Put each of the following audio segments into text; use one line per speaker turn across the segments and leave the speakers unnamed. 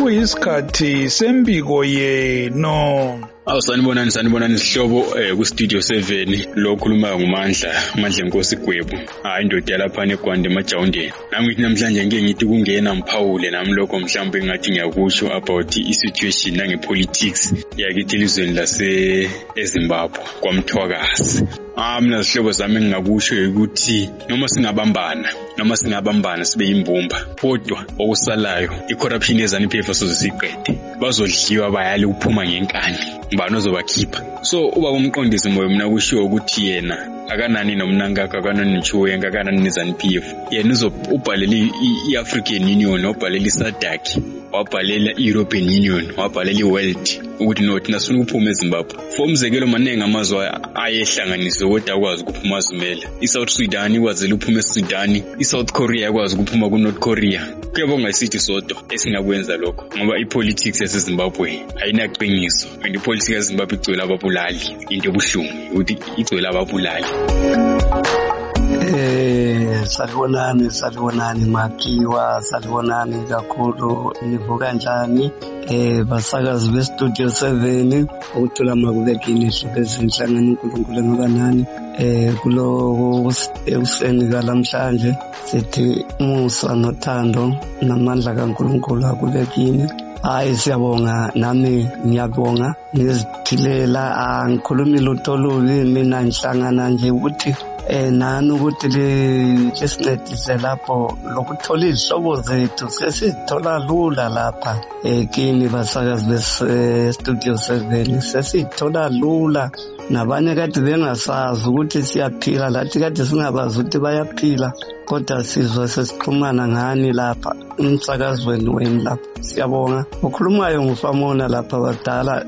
sekuyisikhathi sembiko yeno.
Sanibonani sihlobo ku Studio 7 lo khulumayo nguMandla Nkosi Gwebu. Indoda lapha neGwande eMajawundeni. Nami ngithi namhlanje ngeke ngithi kungena Mphawule nami lokho mhlawumbe ngathi ngiyakusho about i-situation nangepolitics yakithi elizweni lase eZimbabwe kwaMthwakazi. Mina sihlobo zami ngingakusho ukuthi noma singabambana sibe yimbumba kodwa okusalayo icorruption ezaniphefa sozisiqede bazodliwa bayali ukuphuma ngenkani ngibani ozobakhipha. So uba kumqondisi moyo mina kushiwo ukuthi yena akanani nomnankaka akanani noChiwenga akanani neZANU-PF yena ubhalele i-African Union wabhalela iSADC wabhalela i-European Union wabhalela i-World ukuthi nothina sifuna ukuphuma eZimbabwe. For umzekelo maningi amazwe ayehlanganise kodwa akwazi ukuphuma azimele. iSouth Sudan ikwazile ukuphuma eSudan, iSouth Korea ikwazi ukuphuma kuNorth Korea. Kuyabonga isithi sodwa esingakwenza lokho ngoba ipolitics yaseZimbabwe ayinaqiniso and ipolitics yaseZimbabwe igcwele ababulali. Into ebuhlungu ukuthi igcwele ababulali.
Salibonani Makiwa, salibonani kakhulu, nivuka njani? Basakazi beStudio 7 ukuthola makubekini ihloko ezinhlangano uNkulunkulu ngobanani kulo useni kalamhlanje sithi umusa nothando namandla kaNkulunkulu akubekini. Siyabonga, nami ngiyabonga ngizithilela angikhulumi lutho lubi, mina ngihlangana nje ukuthi nani ukuthi lesincedise lapho lokuthola izihlobo zethu sesithola lula lapha kini basakazi beStudio 7 sesithola lula. Nabanye kade bengasazi ukuthi siyaphila, lathi kade singabazi ukuthi bayaphila, kodwa sizwe sesixhumana ngani lapha umsakazweni wenu lapha. Siyabonga. Ukhulumayo ngufamona lapha badala.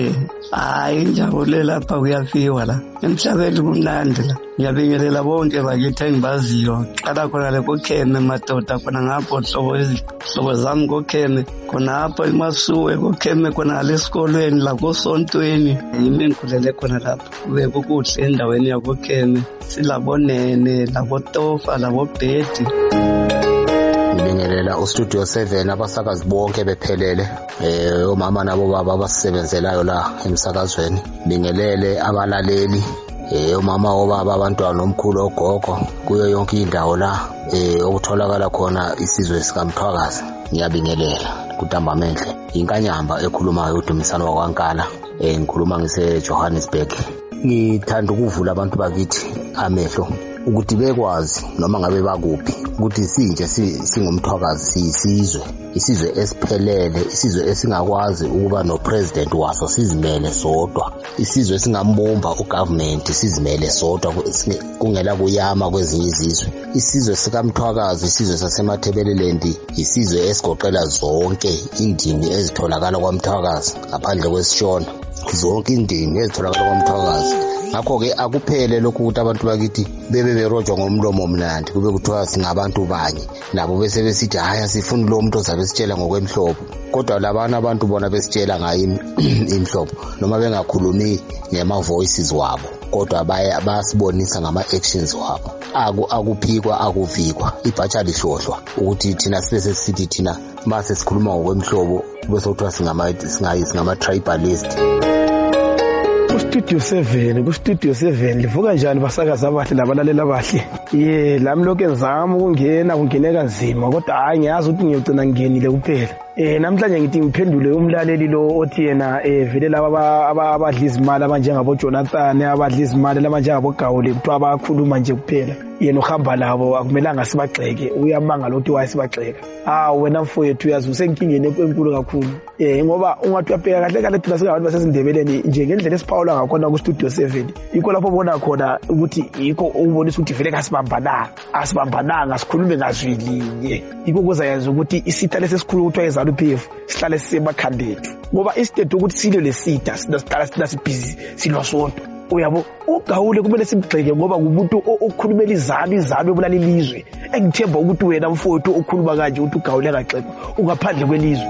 Njabule lapha kuyafiwa la emhlabeni kumnandi la. Ngiyabingelela bonke bakithi engibaziyo, qala khona le koKheme madoda khona ngapho hlobo zami koKheme khona apho eMasuwe koKheme khona lesikolweni la kosontweni yimi ngikhulele khona lapha. Kube kukuhle endaweni yakoKheme, silabonene laboTofa labobhedi.
Ngibingelela uStudio 7 abasakazi bonke bephelele, omama nabo baba abasebenzelayo la emsakazweni. Ngibingelele abalaleli, omama obaba abantwana nomkhulu ogogo kuyo yonke indawo la okutholakala khona isizwe sikaMthwakazi. Ngiyabingelela kuNtambamenhle inkanyamba ekhulumayo uDumisani wakwaNkala. Ngikhuluma ngise Johannesburg. Ngithanda ukuvula abantu bakithi amehlo ukuthi bekwazi noma ngabe bakuphi ukuthi sinje singumthwakazi isizwe esiphelele, isizwe esingakwazi ukuba no president waso sizimele sodwa, isizwe singambumba ugovernment sizimele sodwa kungela kuyama kwezinye izizwe. Isizwe sikaMthwakazi, isizwe saseMathebeleland, isizwe esigoqela zonke indimi ezitholakala kwaMthwakazi ngaphandle kwesishona, zonke indimi ezitholakala kwaMthwakazi. Ngakho-ke akuphele lokhu ukuthi abantu bakithi bebe berojwa ngomlomo omnandi kube kuthiwa singabantu banye, nabo bese besithi hayi asifuni lo muntu ozabe sitshela ngokwemhlobo, kodwa labana abantu bona besitshela ngayo imhlobo noma bengakhulumi ngema-voices wabo, kodwa bayasibonisa ngama-actions wabo. Akuphikwa akuvikwa, ibhatsha lihlohlwa ukuthi thina sibe sesithi thina mase sikhuluma ngokwemhlobo kube sokuthiwa singama-tribalist.
Studio 7 livuka njani basakazi abahle labalalela abahle? Lami lokho enzama kungeneka nzima kodwa hayi ngiyazi ukuthi ngiyogcina ngingenile kuphela. Namhlanje ngithi ngiphendule umlaleli lo othi yena vele laba abadla izimali abanjengabo Jonathan, abadla izimali abanjengabo Gawule kuthiwa abakhuluma nje kuphela. Yena uhamba labo akumelanga sibagxeke, uyamangala ukuthi wayesibagxeka. Wena mfowethu uyazi usenkingeni enkulu kakhulu. Ngoba ungathi uyabheka kahle kahle thina singabantu basezindebeleni nje ngendlela esiphawula ngakhona ku Studio 7. Yikho lapho ubona khona ukuthi yikho ubonisa ukuthi vele asibambananga sikhulume ngazwilinye. Yikho kuzayenza ukuthi isitha lesesikhulu kuthiwa eZANU-PF sihlale sisemakhandethu. Ngoba instead ukuthi silwe lesitha sihlala sibhizi silwa sonke. Uyabo uGawule kumele simgxeke ngoba kumuntu okhulumela izalo ebulala ilizwe. Engithemba ukuthi wena mfowethu okhuluma kanje ukuthi uGawule engagxekwa ungaphandle kwelizwe.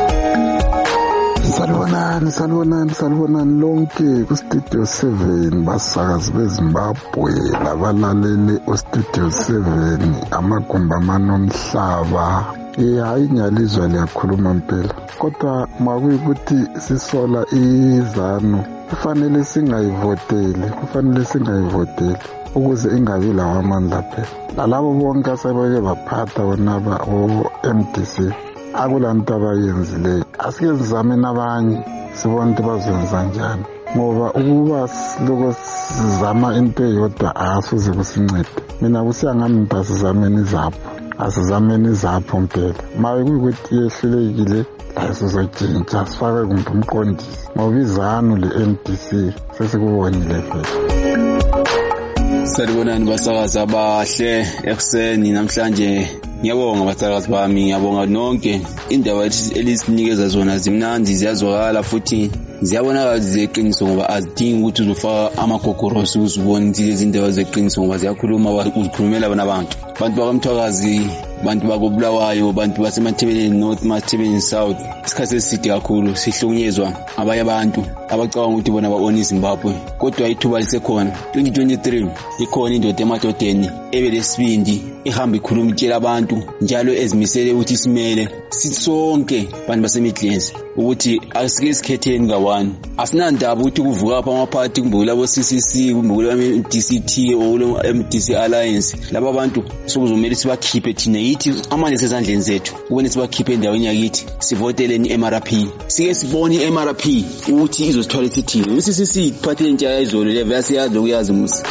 Salibonani lonke ku Studio 7 basakazi beZimbabwe labalaleli uStudio 7 amagumba amanomhlaba hayi ngiyalizwa liyakhuluma mpela, kodwa makuyikuthi sisola izanu kufanele singayivoteli ukuze ingabi lawo amandla phela. Nalabo bonke asebeke baphatha onaba o-MDC akulanto abayenzileyo, asike sizame nabanye sibone ukuthi bazenza njani, ngoba ukuba siloko sizama into eyodwa asuze kusincede. Mina kusiyangami nto asizameni zapho mpela. Maye kuyikuthi yehlulekile la sizotshintsha sifake kumbe umqondisi, ngoba izanu le-MDC sesikubonile phela.
Salibonani basakazi abahle ekuseni namhlanje. Ngiyabonga basakazi bami, ngiyabonga nonke indaba elisinikeza zona zimnandi, ziyazwakala futhi ziyabonakala zeqiniso, ngoba azidingi ukuthi uzofaka amagogorosi uzibone ukuthi lezi ndaba zeqiniso, ngoba ziyakhuluma uzikhulumela abantu bakamthwakazi, bantu bakobulawayo, bantu basemathebeleni North, Mathebeleni South. Isikhathi eside kakhulu sihlukunyezwa abanye abantu abacabanga ukuthi bona ba-own iZimbabwe, kodwa ithuba lisekhona. 2023 ikhona indoda emadodeni ebelesibindi ihamba ikhuluma itshela abantu njalo ezimisele ukuthi simele sisonke bantu baseMidlands ukuthi asike sikhetheni ka-1. Asinandaba ukuthi kuvuka apha amaphathi kumbe kulabo CCC kumbe kulabo DCT o kulabo MDC Alliance. Laba bantu sokuzomela sibakhiphe thina yithi amanje sezandleni zethu, kubone sibakhiphe endaweni yakithi sivoteleni MRP. Sike sibone iMRP ukuthi izosithwala isithini. UCCC iphathe intsha yayizolo level yasiyazi lokuyazi musi.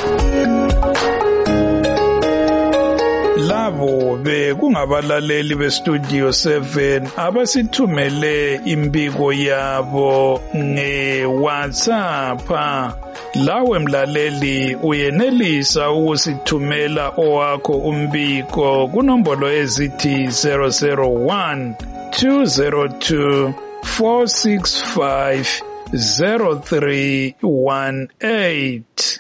Labo bekungabalaleli beStudio 7 abasithumele imbiko yabo ngeWhatsApp. Lawe mlaleli uyenelisa ukusithumela owakho umbiko kunombolo ezithi 001 202 465 0318.